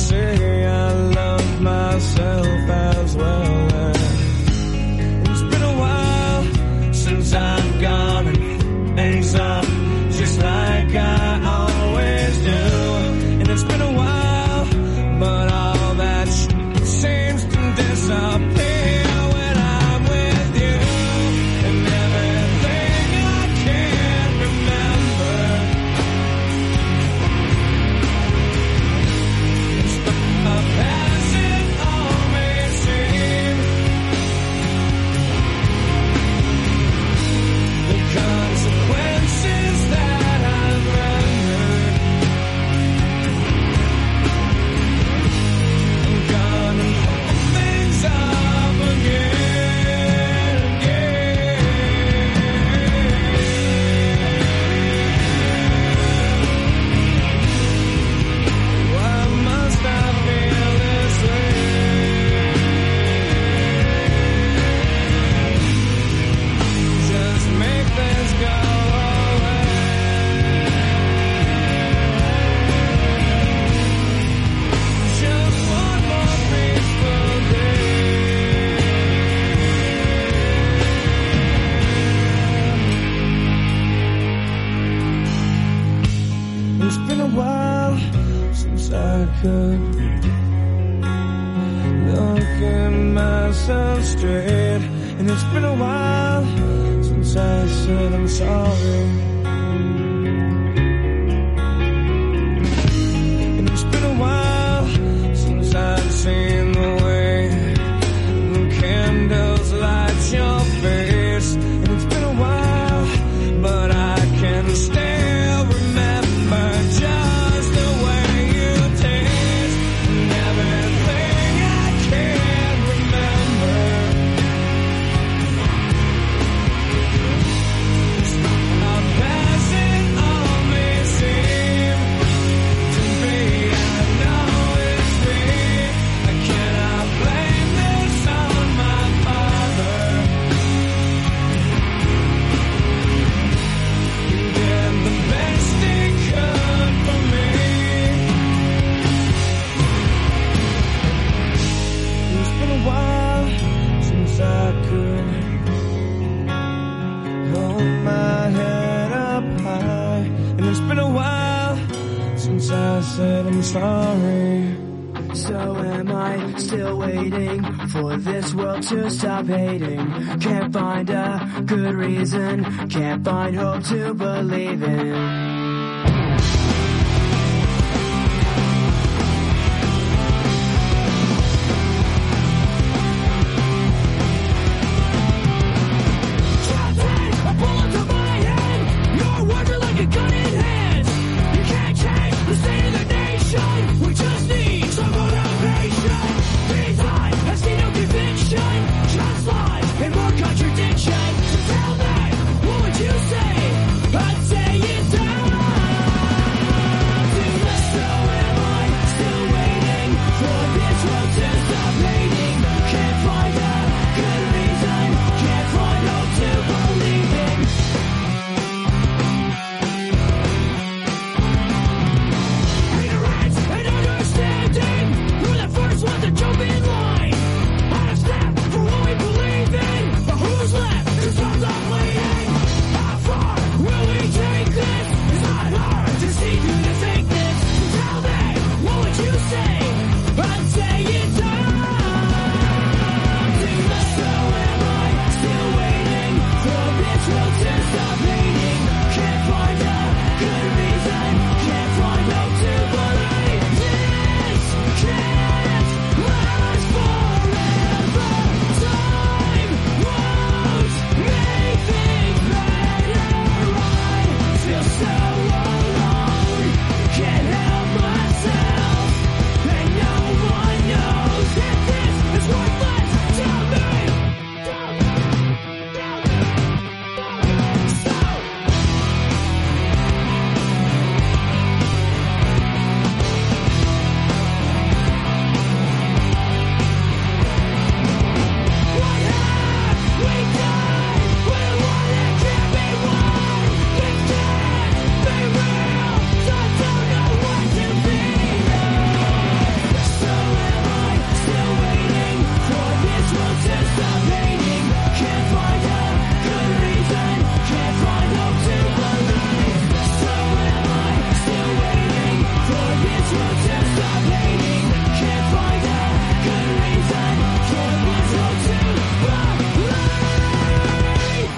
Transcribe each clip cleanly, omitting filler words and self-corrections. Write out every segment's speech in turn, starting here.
say I love myself as well. And it's been a while since I've gone and things up just like I always do. And it's been a while, but all that shit seems to disappear. Looking myself straight, and it's been a while since I said I'm sorry. And it's been a while since I've seen the way the candles light your face. And it's been a while, but I can still remember just the way you taste and everything I can't remember. How passing all may seem to be, I know it's me. I cannot blame this on my father. He did the best he could for me. It's been a while since I could hold my head up high, and it's been a while since I said I'm sorry. So am I still waiting for this world to stop hating? Can't find a good reason, can't find hope to believe in. Contradiction. So tell me, what would you say? I'd say it's down.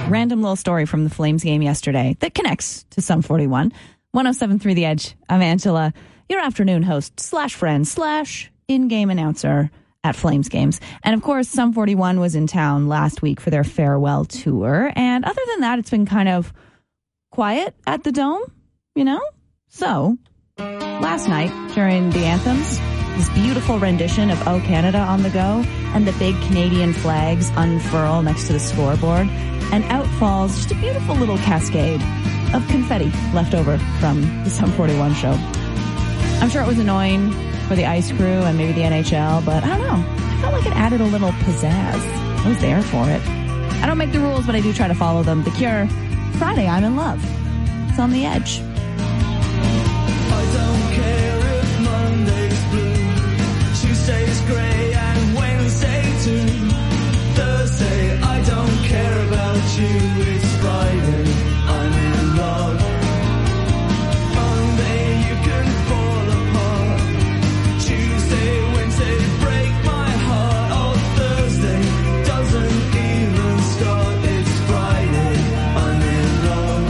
random little story from the Flames game yesterday that connects to Sum 41. 107.3 The Edge. I'm Angela, your afternoon host / friend / in-game announcer at Flames games. And of course, Sum 41 was in town last week for their farewell tour. And other than that, it's been kind of quiet at the Dome, you know? So, last night during the anthems, this beautiful rendition of O Canada on the go, and the big Canadian flags unfurl next to the scoreboard, and out falls just a beautiful little cascade of confetti left over from the Sum 41 show. I'm sure it was annoying for the ice crew and maybe the NHL, but I don't know. I felt like it added a little pizzazz. I was there for it. I don't make the rules, but I do try to follow them. The Cure, Friday, I'm in Love. It's on The Edge. I don't care if Monday's blue, Tuesday's grey and Wednesday too. Thursday, I don't care about you. It's Friday, I'm in love. Monday, you can fall apart. Tuesday, Wednesday, break my heart. Oh, Thursday doesn't even start. It's Friday, I'm in love.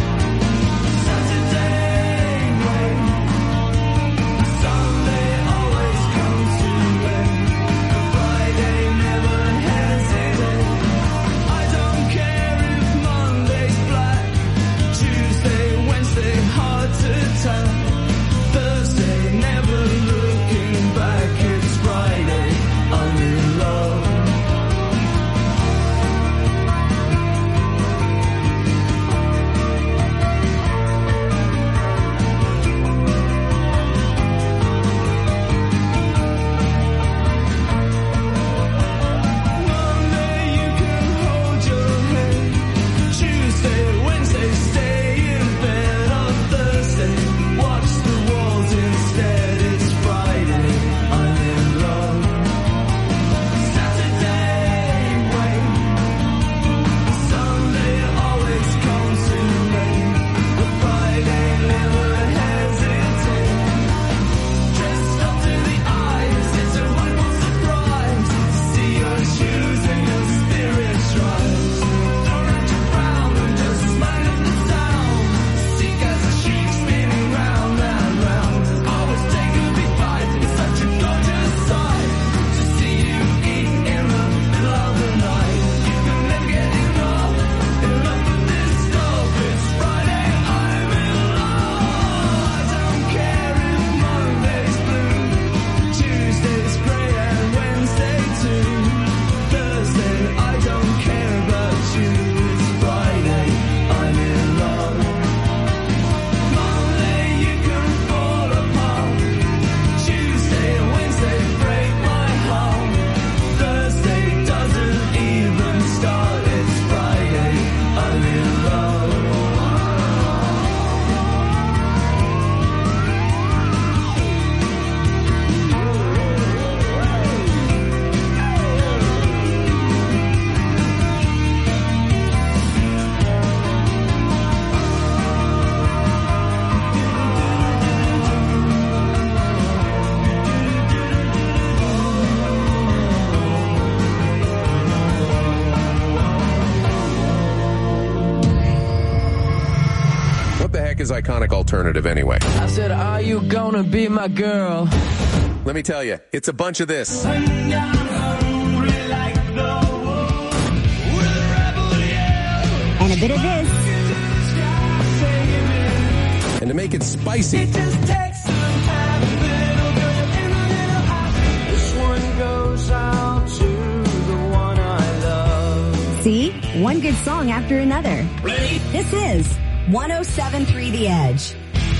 Saturday, wait. Sunday always comes too late. Friday never hesitate. I don't care if Monday's black. Tuesday, Wednesday, hard to tell. Thursday, never looking back. It's Friday, I'm in love. Monday, you can hold your head. Tuesday, Wednesday, stay in bed. On Thursday, watch the walls instead. It's Friday, I'm in love. Saturday, wait. Sunday always comes too late. But Friday never hesitate. Dressed up to the eyes, it's a wonderful surprise to see your shoes and your spirits rise. Don't have to frown and just smile at the sound. Seek as a sheep spinning round and round. Always take a big bite, it's such a gorgeous sight to see you eat in the middle of the night. You can never get enough of this stuff. It's Friday, I'm in love. I don't care if Monday's blue, Tuesday's grey and Wednesday too. Thursday, I don't care about you. It's Friday, I'm in love. Monday, you can fall apart. Tuesday and Wednesday break my heart. Thursday doesn't even start. It's Friday, I'm in love. What the heck is Iconic Alternative anyway? I said, are you gonna be my girl? Let me tell you, it's a bunch of this. And And a bit of this. And to make it spicy, just takes some time. This one goes out to the one I love. See? One good song after another. Ready? This is 107.3 The Edge.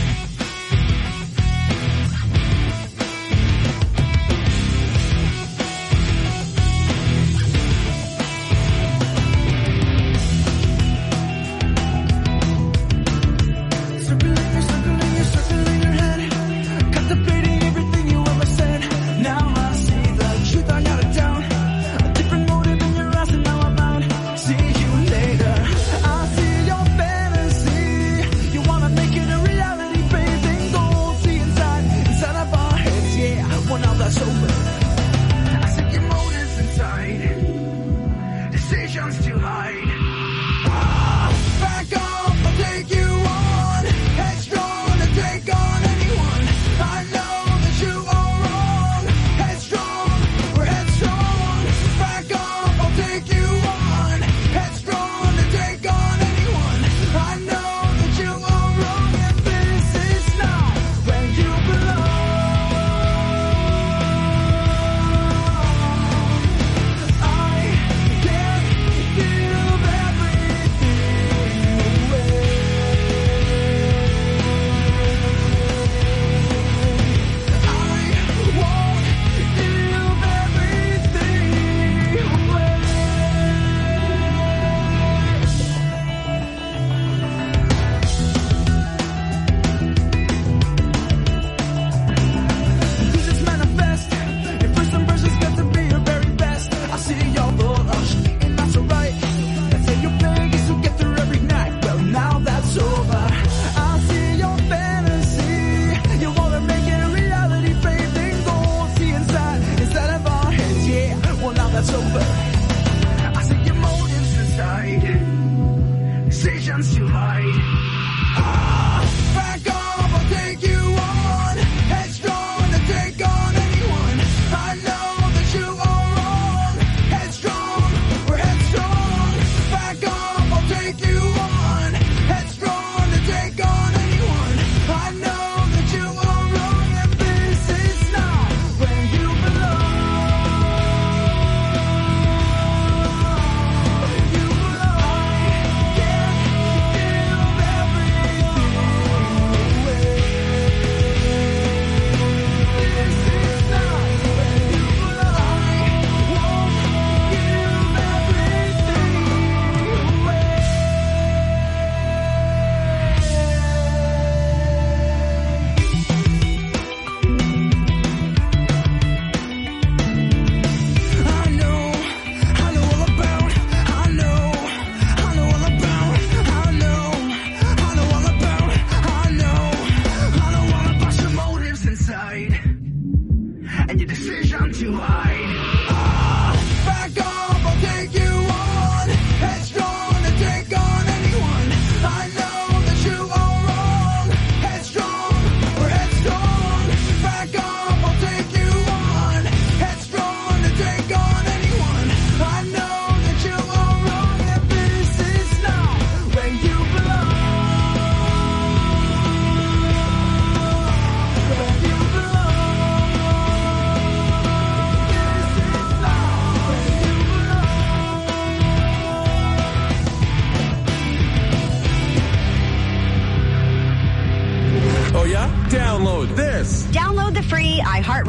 Circling your head, contemplating everything you ever said. Now I see the truth, I got it down. A different motive in your eyes, and now I'm out. See you later. I see your fantasy. You wanna make it a reality.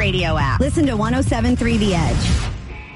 radio app. Listen to 107.3 The Edge.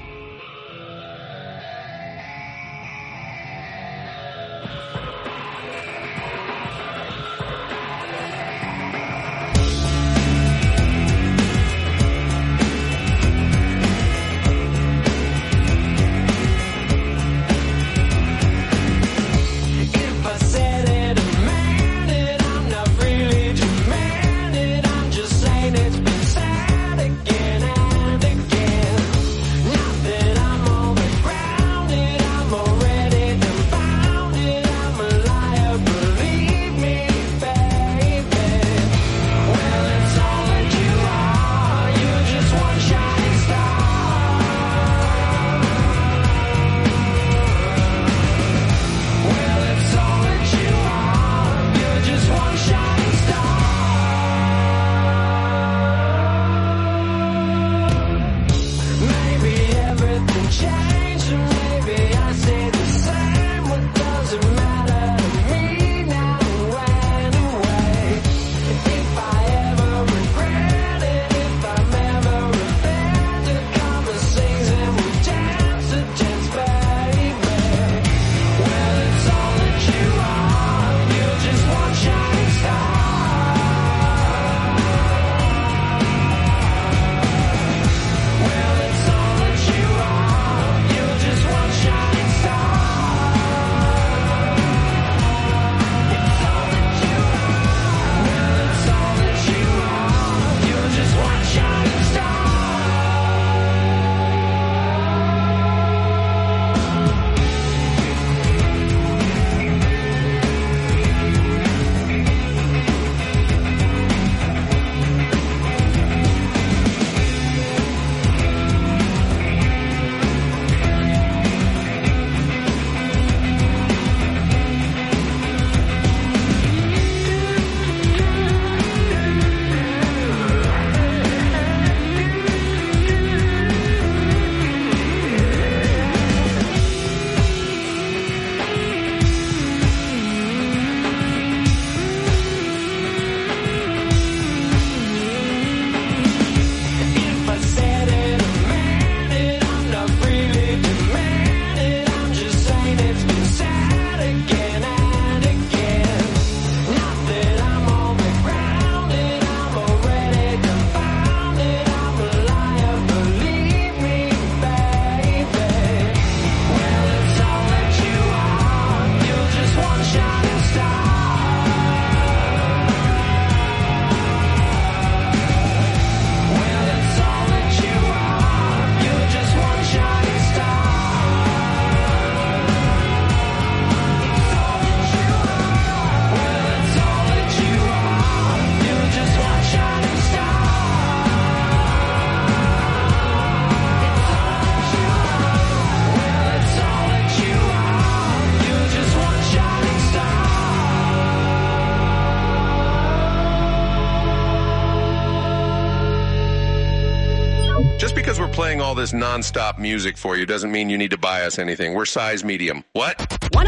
Just because we're playing all this non-stop music for you doesn't mean you need to buy us anything. We're size medium. What?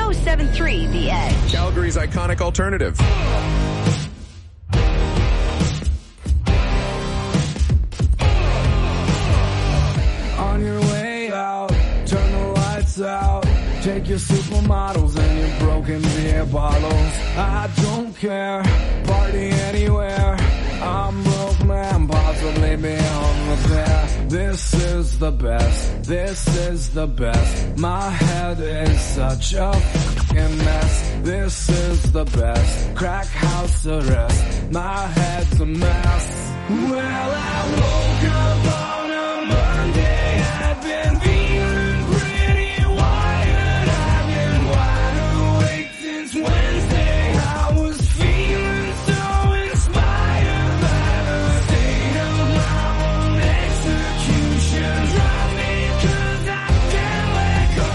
107.3 The Edge. Calgary's iconic alternative. On your way out, turn the lights out. Take your supermodels and your broken beer bottles. I don't care, party anywhere. I'm broke man, possibly beyond repair. This is the best, this is the best. My head is such a fucking mess. This is the best, crack house arrest. My head's a mess. Well, I woke up on a Monday. I've been feeling pretty wired. I've been wide awake since Wednesday. I was feeling so inspired by the state of my own execution. Drive me 'cause I can't let go.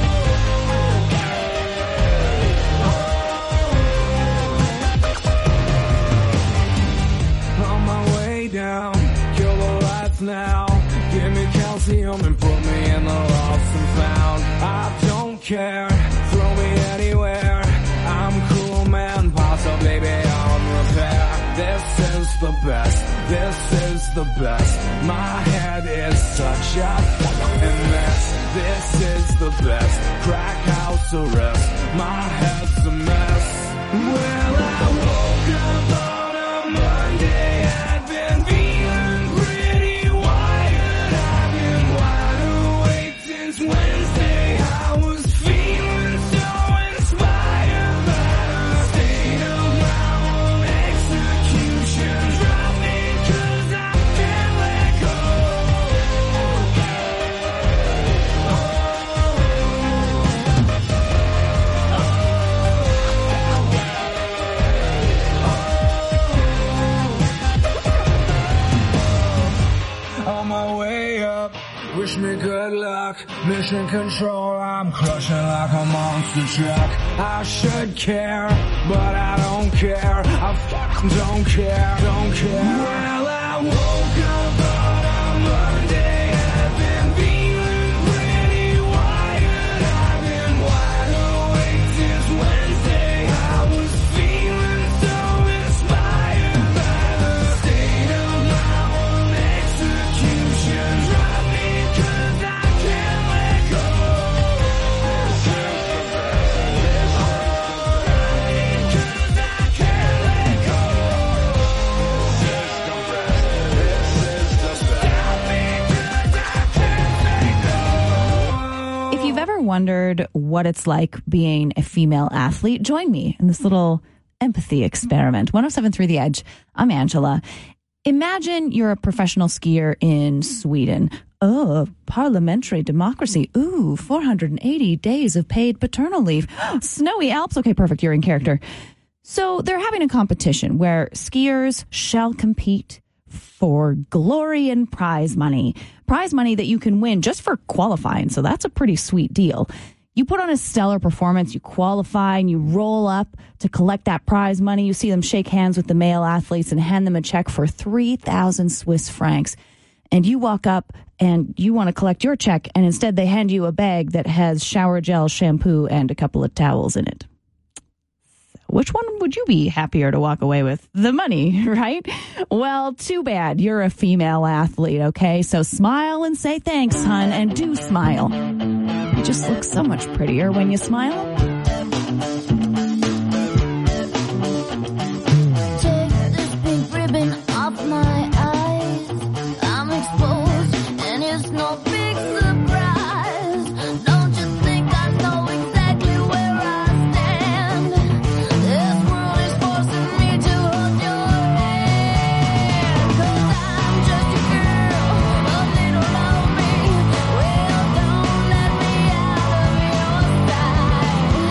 On my way down, kill the lights now. Give me calcium and put me in the lost and found. I don't care, throw me anywhere. I'm cool man, possibly beyond repair. This is the best, this is the best. My head is such a fucking mess. This is the best. Crack house arrest. My head's a mess. Well, I woke up on a Monday. I'd been feeling pretty wired. I've been wide awake since Wednesday. I was feeling so inspired by the state of my own execution. Drop me 'cause I can't let go. On my way up, wish me good luck. Mission control, I'm crushing like a monster truck. I should care, but I don't care. I fucking don't care. Well, I woke up on a Monday. I've been feeling pretty wired. I've been wide awake since Wednesday. I was feeling so inspired by the state of my own execution. Drop me 'cause I can't let go. Drop me 'cause I can't let go. Stop me 'cause I can't let go. If you've ever wondered what it's like being a female athlete, join me in this little empathy experiment. 107.3 The Edge. I'm Angela. Imagine you're a professional skier in Sweden. Oh, parliamentary democracy. Ooh, 480 days of paid paternal leave. Snowy Alps. Okay, perfect. You're in character. So they're having a competition where skiers shall compete for glory and prize money. Prize money that you can win just for qualifying. So that's a pretty sweet deal. You put on a stellar performance, you qualify, and you roll up to collect that prize money. You see them shake hands with the male athletes and hand them a check for 3,000 Swiss francs. And you walk up and you want to collect your check, and instead they hand you a bag that has shower gel, shampoo, and a couple of towels in it. Which one would you be happier to walk away with? The money, right? Well, too bad. You're a female athlete, okay? So smile and say thanks, hon, and do smile. You just look so much prettier when you smile. Take this pink ribbon off my eyes. I'm exposed and it's no big surprise. Don't you think I know exactly where I stand? This world is forcing me to hold your hand. 'Cause I'm just a girl, a little lonely. Well, don't let me out of your sight.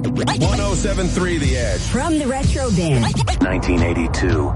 107.3 The Edge. From the Retro Bin. 1982.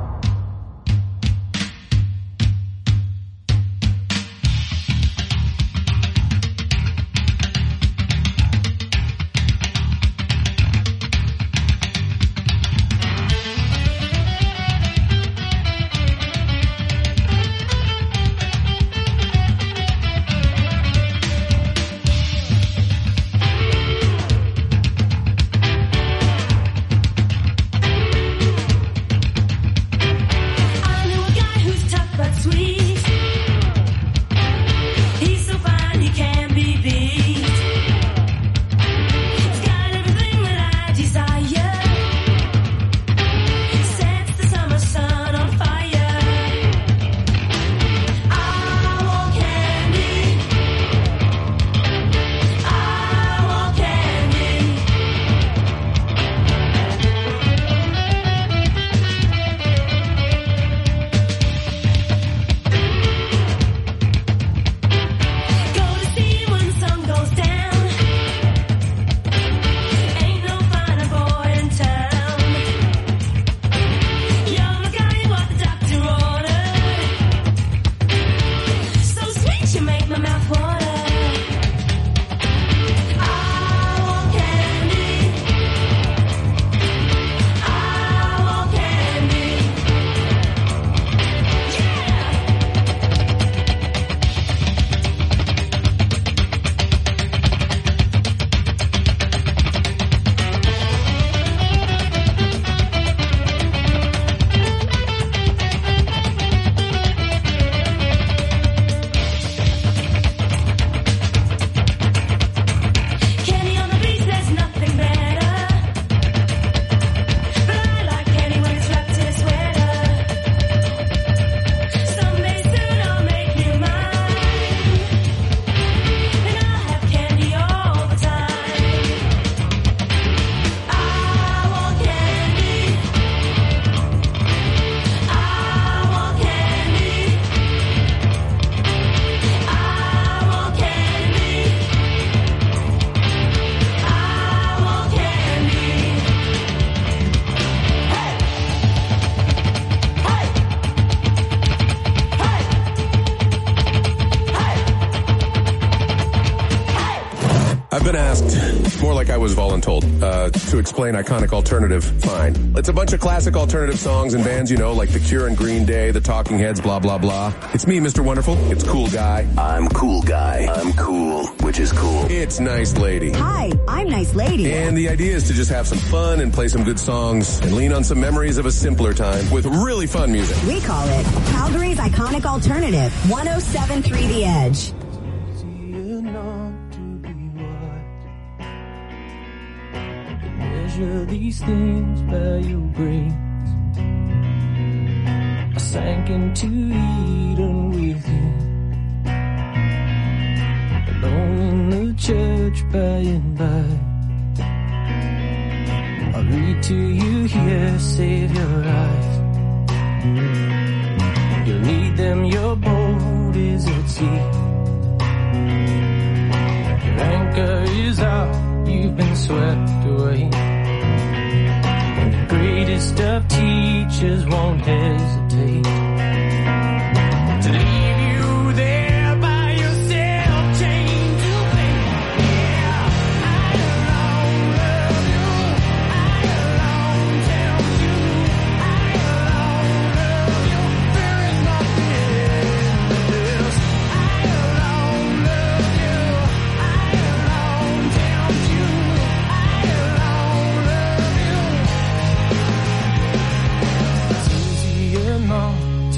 I've been asked, more like I was voluntold, to explain iconic alternative. Fine. It's a bunch of classic alternative songs and bands, you know, like The Cure and Green Day, The Talking Heads, blah, blah, blah. It's me, Mr. Wonderful. It's Cool Guy. I'm Cool Guy. I'm cool, which is cool. It's Nice Lady. Hi, I'm Nice Lady. And the idea is to just have some fun and play some good songs and lean on some memories of a simpler time with really fun music. We call it Calgary's Iconic Alternative. 107.3 The Edge. Measure these things by your grace. I sank into Eden with you, alone in the church by and by. I read to you here, save your eyes. You need them, your boat is at sea. Your anchor is out, you've been swept away. And the greatest of teachers won't hesitate to leave you there by yourself, chained to faith. Yeah, I alone love you. I alone tell you. I alone love you. There is nothing else. I alone love you. I alone tell you. I alone love you. It's easier not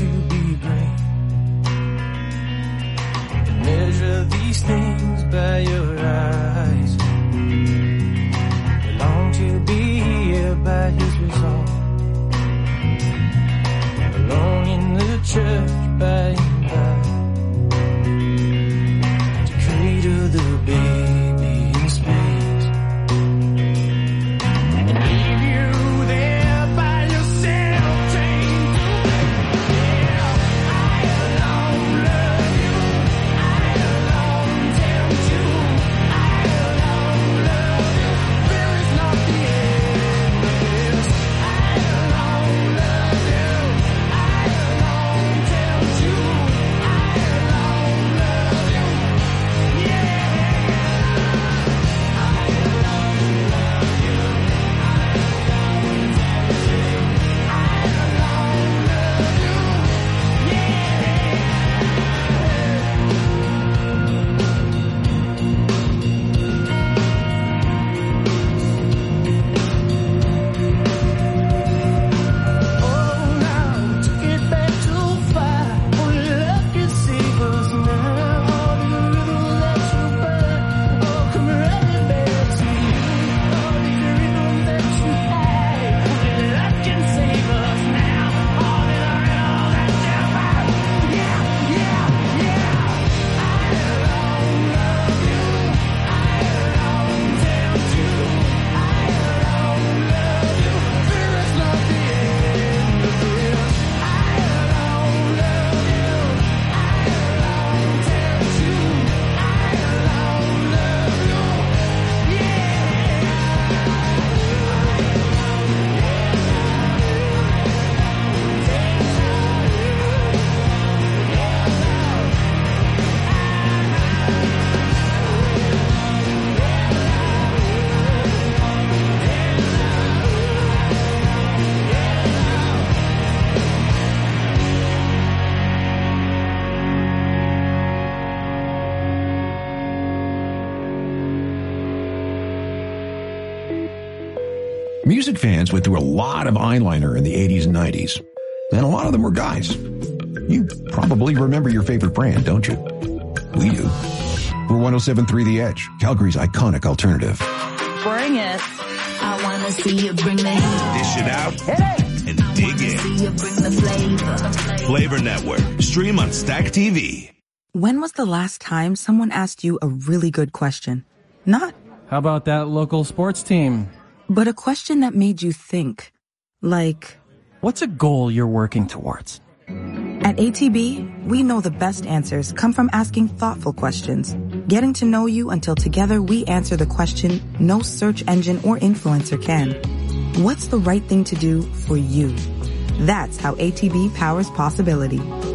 Music fans went through a lot of eyeliner in the 80s and 90s, and a lot of them were guys. You probably remember your favorite brand, don't you? We do. We're 107.3 The Edge, Calgary's iconic alternative. Bring it. I wanna see you bring the heat. Dish it out and dig in. See you bring the flavor. Flavor Network. Stream on Stack TV. When was the last time someone asked you a really good question? Not, how about that local sports team? But a question that made you think. Like, what's a goal you're working towards? At ATB, we know the best answers come from asking thoughtful questions, getting to know you until together we answer the question no search engine or influencer can. What's the right thing to do for you? That's how ATB powers possibility.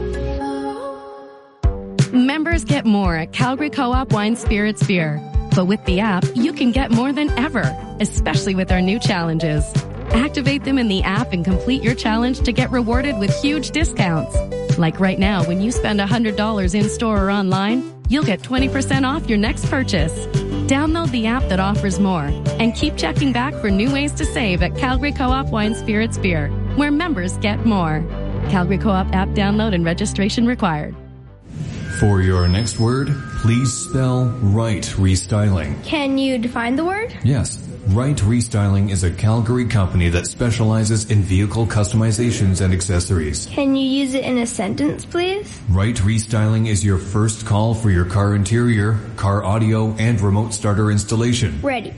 Members get more at Calgary Co-op Wine Spirits Beer. But with the app, you can get more than ever, especially with our new challenges. Activate them in the app and complete your challenge to get rewarded with huge discounts. Like right now, when you spend $100 in-store or online, you'll get 20% off your next purchase. Download the app that offers more and keep checking back for new ways to save at Calgary Co-op Wine Spirits Beer, where members get more. Calgary Co-op app download and registration required. For your next word, please spell Right Restyling. Can you define the word? Yes. Right Restyling is a Calgary company that specializes in vehicle customizations and accessories. Can you use it in a sentence, please? Right Restyling is your first call for your car interior, car audio, and remote starter installation. Ready.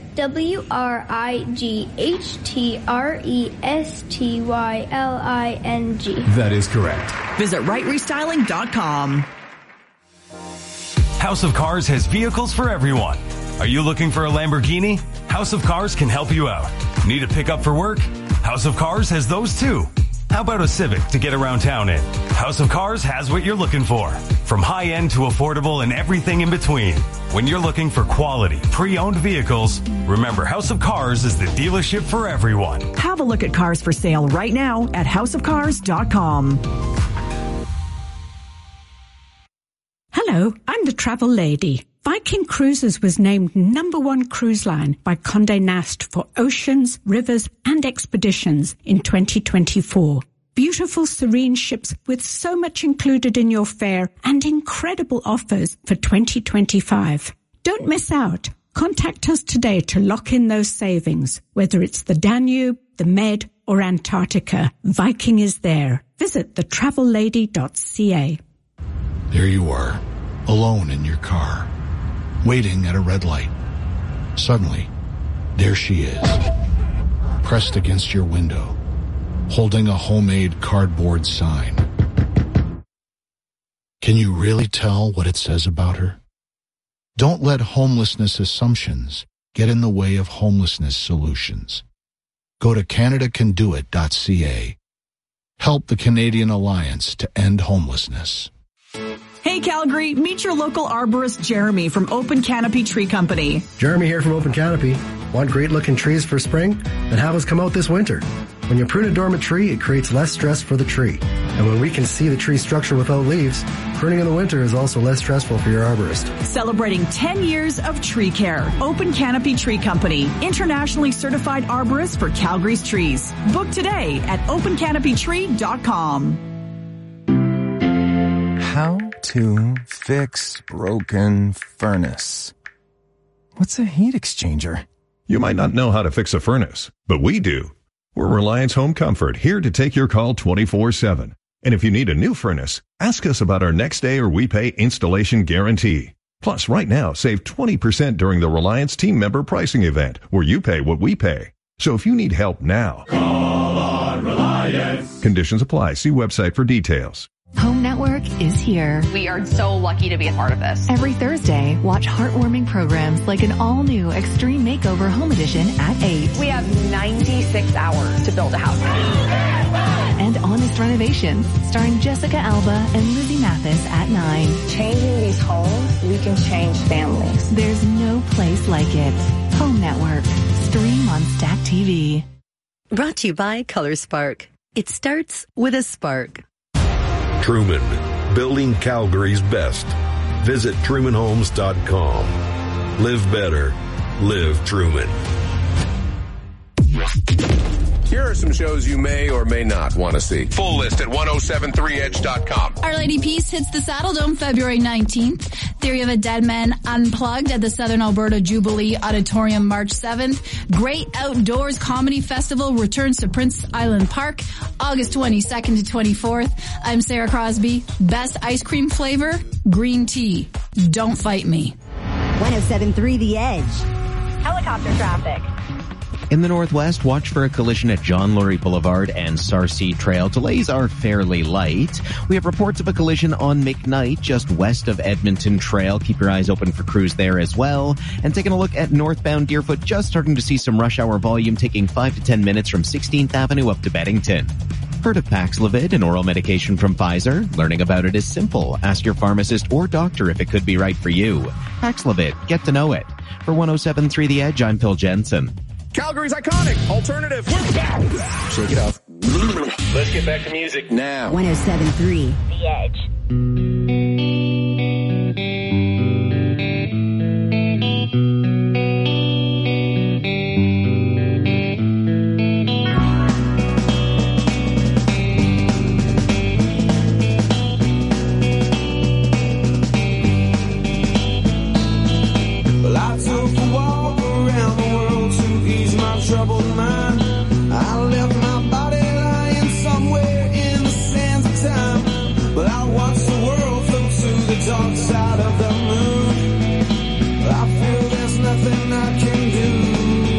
WRIGHTRESTYLING. That is correct. Visit rightrestyling.com. House of Cars has vehicles for everyone. Are you looking for a Lamborghini? House of Cars can help you out. Need a pickup for work? House of Cars has those too. How about a Civic to get around town in? House of Cars has what you're looking for. From high-end to affordable and everything in between. When you're looking for quality, pre-owned vehicles, remember House of Cars is the dealership for everyone. Have a look at cars for sale right now at houseofcars.com. Hello, I'm the travel lady. Viking Cruises was named #1 cruise line by Condé Nast for oceans, rivers, and expeditions in 2024. Beautiful, serene ships with so much included in your fare and incredible offers for 2025. Don't miss out. Contact us today to lock in those savings. Whether it's the Danube, the Med, or Antarctica, Viking is there. Visit thetravellady.ca. There you are, alone in your car, waiting at a red light. Suddenly, there she is, pressed against your window, holding a homemade cardboard sign. Can you really tell what it says about her? Don't let homelessness assumptions get in the way of homelessness solutions. Go to CanadaCanDoIt.ca. Help the Canadian Alliance to End Homelessness. Hey Calgary, meet your local arborist Jeremy from Open Canopy Tree Company. Jeremy here from Open Canopy. Want great looking trees for spring? Then have us come out this winter. When you prune a dormant tree, it creates less stress for the tree. And when we can see the tree structure without leaves, pruning in the winter is also less stressful for your arborist. Celebrating 10 years of tree care. Open Canopy Tree Company, internationally certified arborist for Calgary's trees. Book today at opencanopytree.com. How to fix broken furnace. What's a heat exchanger? You might not know how to fix a furnace, but we do. We're Reliance Home Comfort, here to take your call 24/7. And if you need a new furnace, ask us about our next day or we pay installation guarantee. Plus, right now, save 20% during the Reliance team member pricing event, where you pay what we pay. So if you need help now, call on Reliance. Conditions apply. See website for details. Home Network is here. We are so lucky to be a part of this. Every Thursday, watch heartwarming programs like an all-new Extreme Makeover Home Edition at 8. We have 96 hours to build a house. And Honest Renovations, starring Jessica Alba and Lizzie Mathis at 9. Changing these homes, we can change families. There's no place like it. Home Network. Stream on Stack TV. Brought to you by Color Spark. It starts with a spark. Truman, building Calgary's best. Visit trumanhomes.com. Live better. Live Truman. here are some shows you may or may not want to see. Full list at 1073edge.com. Our Lady Peace hits the Saddle Dome February 19th. Theory of a Dead Man Unplugged at the Southern Alberta Jubilee Auditorium March 7th. Great Outdoors Comedy Festival returns to Prince Island Park August 22nd to 24th. I'm Sarah Crosby. Best ice cream flavor, green tea. Don't fight me. 107.3 The Edge. Helicopter traffic. In the northwest, watch for a collision at John Lurie Boulevard and Sarcee Trail. Delays are fairly light. We have reports of a collision on McKnight, just west of Edmonton Trail. Keep your eyes open for crews there as well. And taking a look at northbound Deerfoot, just starting to see some rush hour volume, taking 5 to 10 minutes from 16th Avenue up to Beddington. Heard of Paxlovid, an oral medication from Pfizer? Learning about it is simple. Ask your pharmacist or doctor if it could be right for you. Paxlovid, get to know it. For 107.3 The Edge, I'm Phil Jensen. Calgary's iconic alternative. We're back. Shake it off. Let's get back to music now. 107.3 The Edge. Troubled mind. I left my body lying somewhere in the sands of time. But I watched the world float to the dark side of the moon. I feel there's nothing I can do.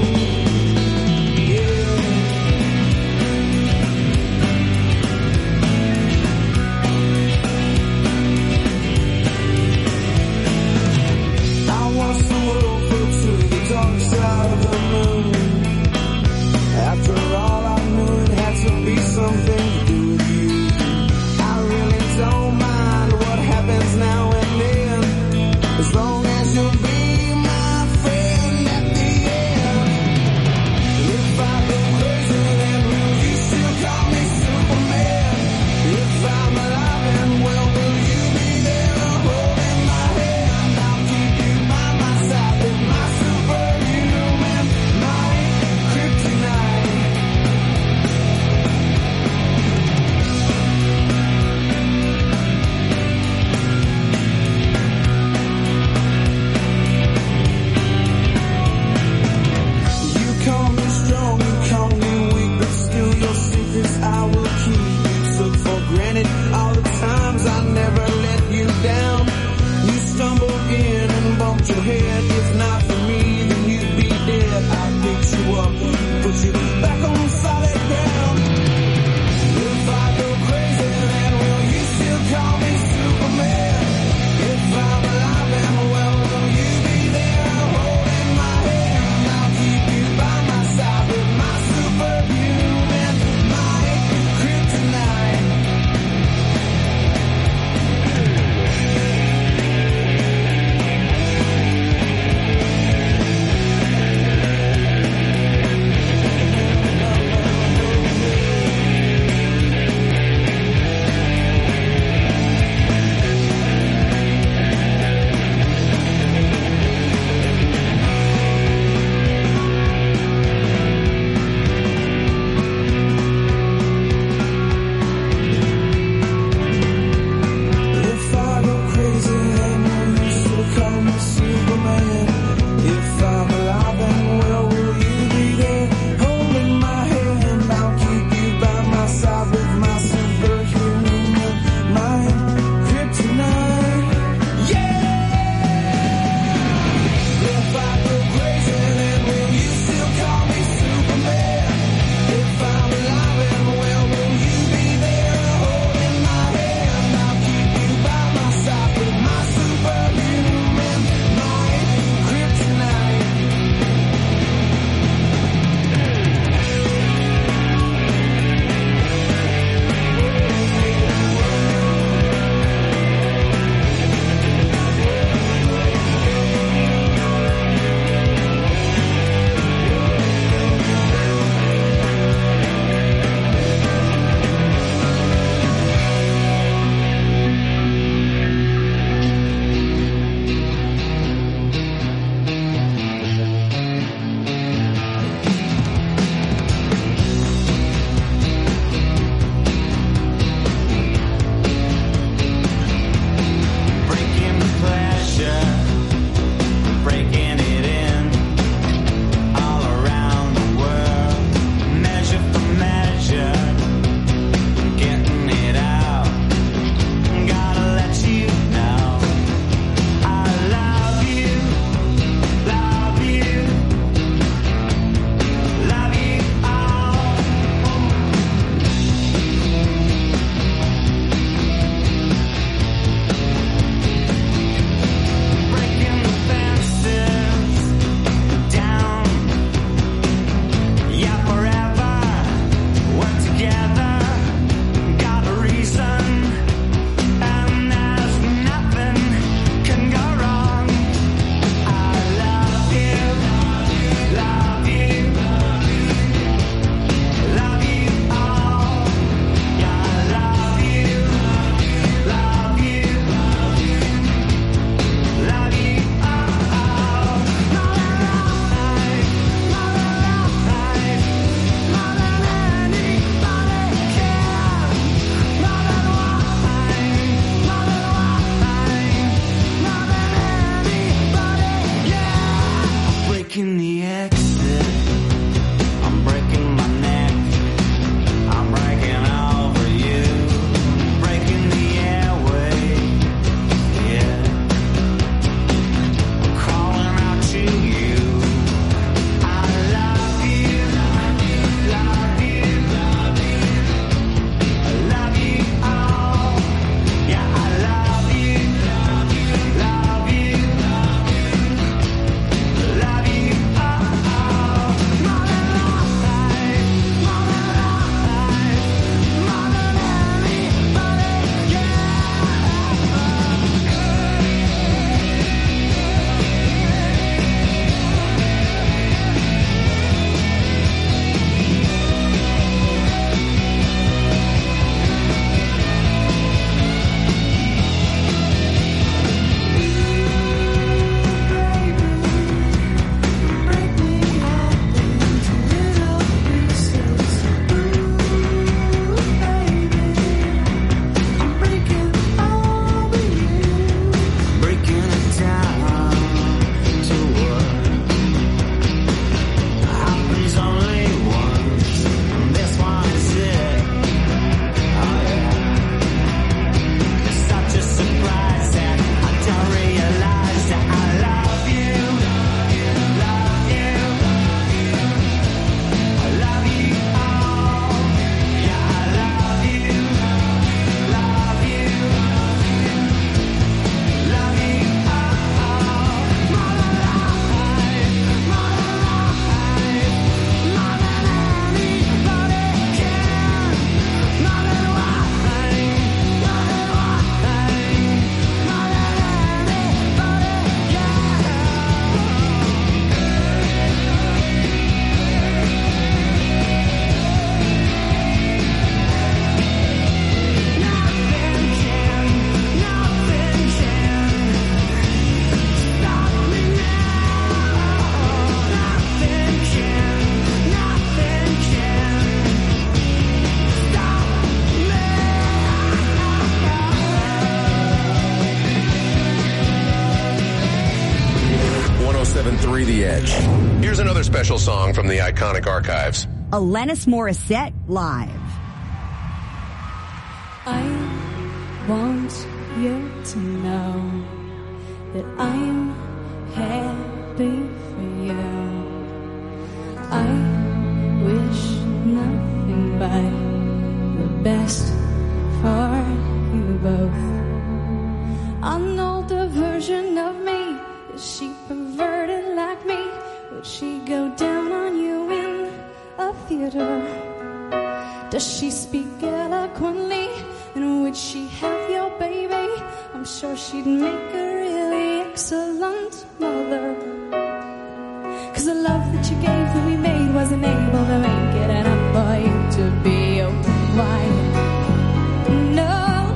Yeah. I watched the world float to the dark side of the moon. After all, I knew it had to be something to do with you. I really don't mind what happens now and then, as long as you'll be my friend at the end. If I go crazy, then will you still call me Superman? If I'm alive and well, will you be there holding my hand? I'll keep you by my side with my superhuman might, kryptonite. Call me strong, you call me weak, but still your secrets I will keep. You took for granted all the times I never let you down. You stumbled in and bumped your head. If not for me, then you'd be dead. I picked you up, put you back on solid ground. If I go crazy, then will you still call me Superman? If I'm alive and well, will you be there holding my hand? I'll keep you by my side with my superhuman might, kryptonite. 107.3 The Edge. Here's another special song from the iconic archives. Alanis Morissette live. I want you to know that I'm happy for you. I wish nothing but the best for you both. An older version of me, is she perverted like me? Would she go down on you in a theater? Does she speak eloquently? And would she have your baby? I'm sure she'd make a really excellent mother. 'Cause the love that you gave that we made wasn't able to make it enough for you to be a wife. No.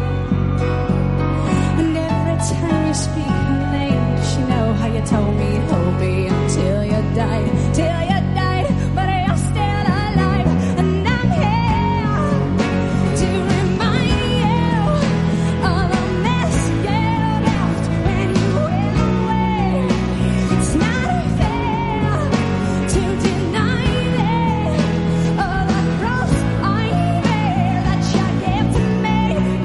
And every time you speak her name, does she know how you told me, hold me until you died, till you died, but you're still alive, and I'm here to remind you of the mess you left when you went away. It's not fair to deny me of the cross I bear that you gave to me.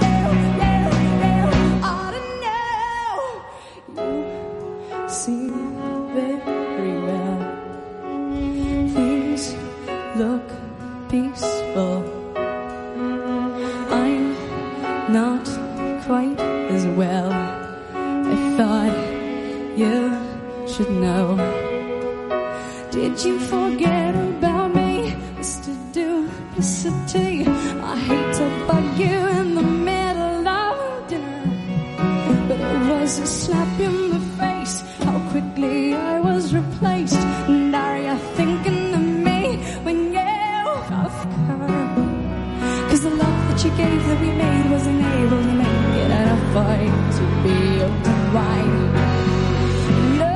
You ought to know. You see very well. Things look peaceful. I'm not quite as well. I thought you should know. Did you forget about me, Mr. Duplicity? I hate to bug you in the middle of dinner, but it was a slap in the face, how quickly I was replaced. And are you thinking of me when you fuck her? 'Cause the love that you gave that we made wasn't able to make it enough for you to be a wife. No.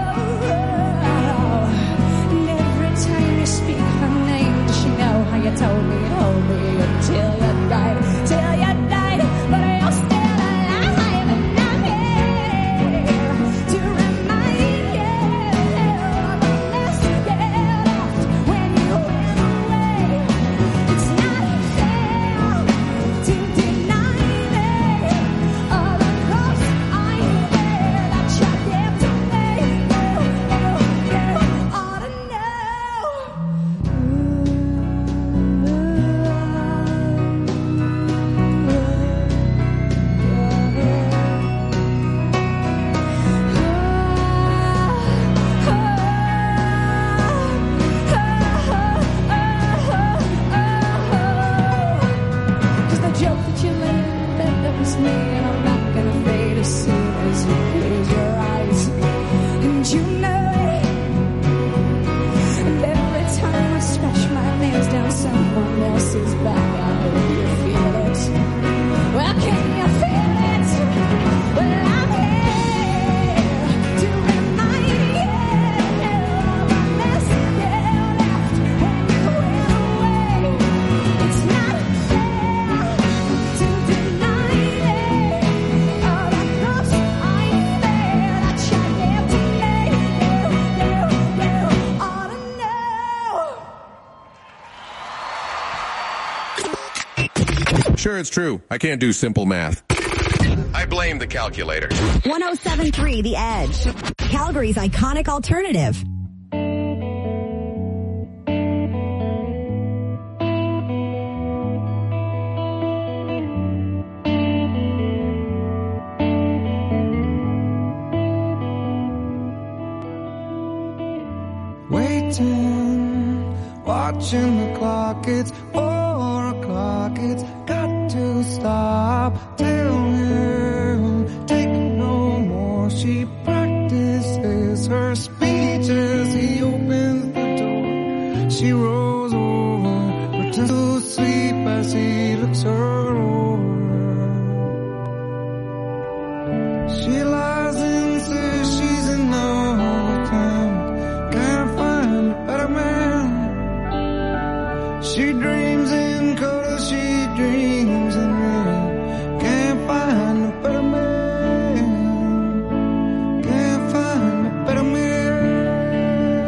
And every time you speak her name, does she know how you told me, hold me until you died, till you died, but you're still alive, and I'm here to remind you of the mess you left when you went away. It's not fair to deny me of the cross I bear that you gave to me. You ought to Cause the joke that you laid in bed, that was me, and I'm not gonna fade as soon as you close your eyes. And you know it. And every time I scratch my nails down someone else's back, I hope you feel it. Well, can you feel it? Well, I'm here to remind you of the mess you left when you went away. It's not fair to deny me of the cross I bear that you gave to me. You ought to know. Sure, it's true. I can't do simple math. I blame the calculator. 107.3 The Edge. Calgary's iconic alternative. Waiting, watching the clock, it's 4 o'clock, it's got to stop. Tell him, take no more. She practices her speech as he opens the door. She rolls over, pretends to sleep as he looks her over. She lies and says she's in love with him. Can't find a better man. She dreams in color, she dreams in red. Can't find a better man. Can't find a better man.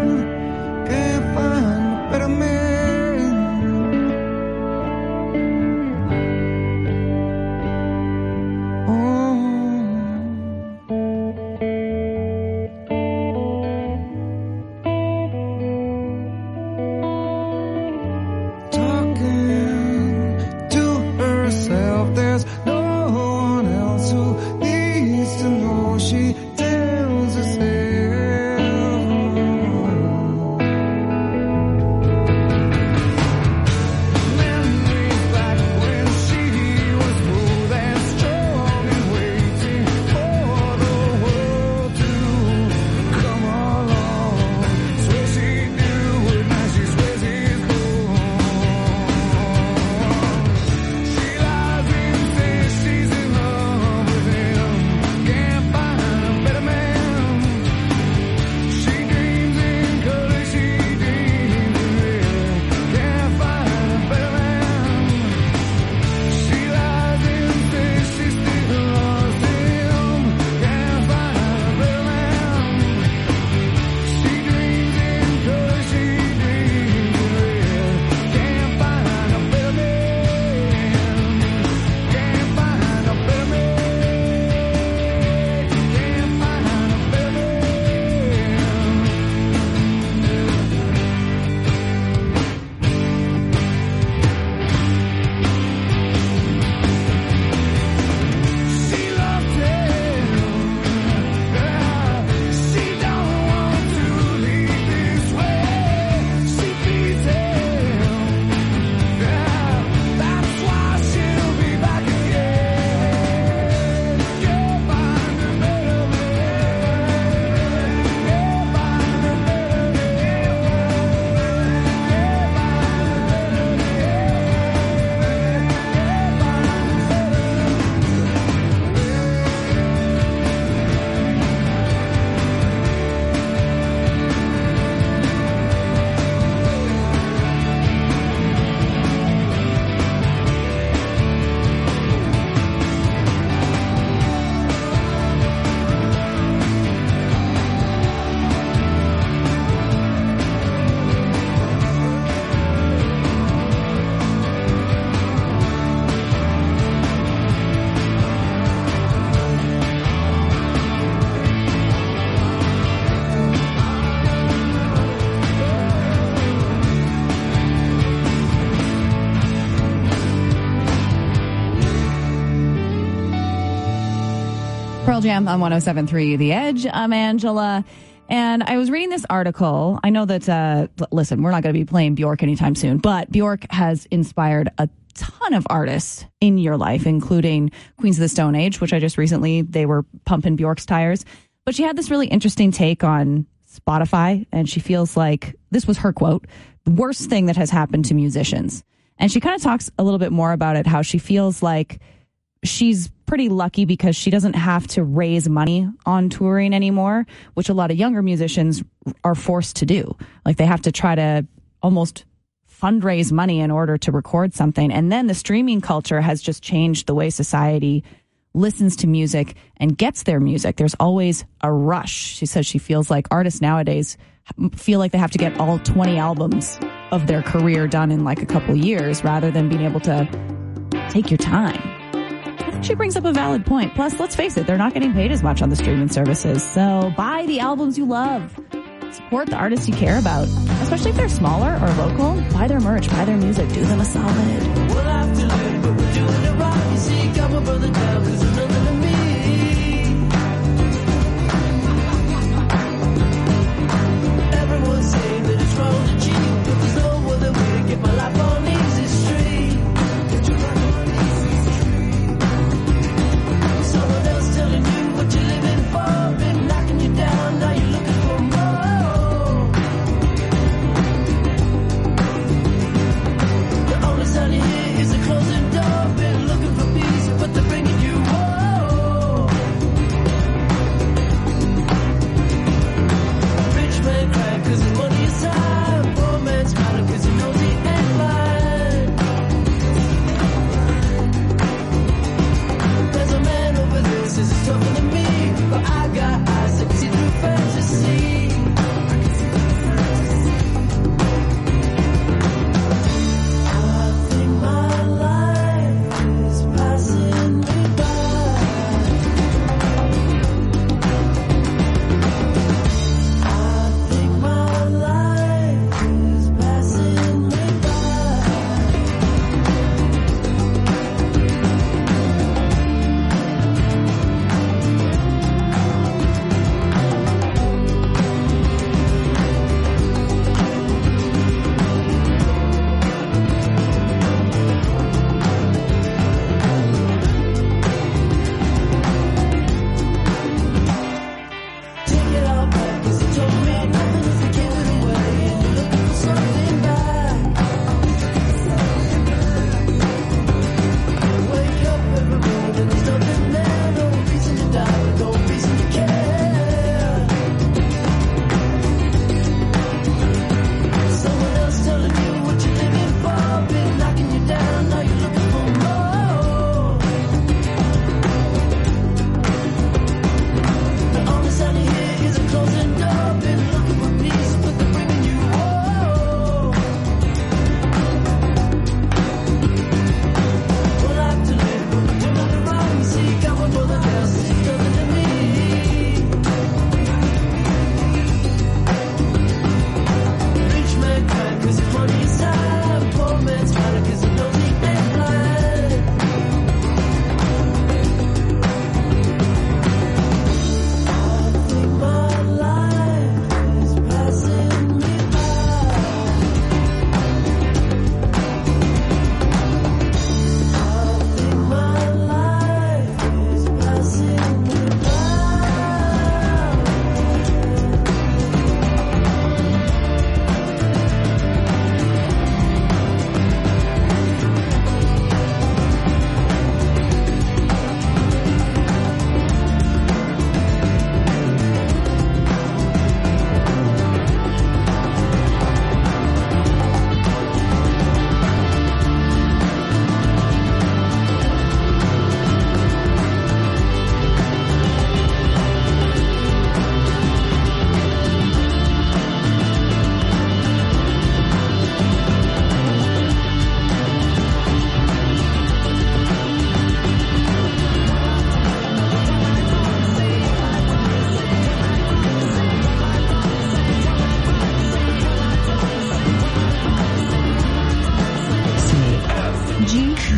Pearl Jam on 107.3 The Edge. I'm Angela. And I was reading this article. I know that, listen, we're not going to be playing Bjork anytime soon, but Bjork has inspired a ton of artists in your life, including Queens of the Stone Age, which I just recently, they were pumping Bjork's tires. But she had this really interesting take on Spotify, and she feels like, this was her quote, the worst thing that has happened to musicians. And she kind of talks a little bit more about it, how she feels like she's pretty lucky because she doesn't have to raise money on touring anymore, which a lot of younger musicians are forced to do. Like they have to try to almost fundraise money in order to record something. And then the streaming culture has just changed the way society listens to music and gets their music. There's always a rush. She says she feels like artists nowadays feel like they have to get all 20 albums of their career done in like a couple years rather than being able to take your time. I think she brings up a valid point. Plus, let's face it, they're not getting paid as much on the streaming services. So buy the albums you love. Support the artists you care about. Especially if they're smaller or local. Buy their merch, buy their music, do them a solid. We'll have to live, but we're doing it right. You see, got my brother down, cause there's nothing to me. Everyone's saying that it's wrong to cheat, but there's no other way to get my life on easy street. Someone else telling you what you're living for, been knocking you down, now you're looking for more. The only sound you hear is a closing door, been looking for peace, but they're bringing you home.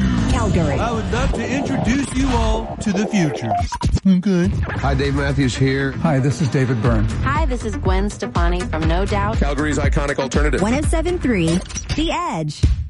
Calgary. I would love to introduce you all to the future. I'm good. Hi, Dave Matthews here. Hi, this is David Byrne. Hi, this is Gwen Stefani from No Doubt. Calgary's iconic alternative. 107.3 The Edge.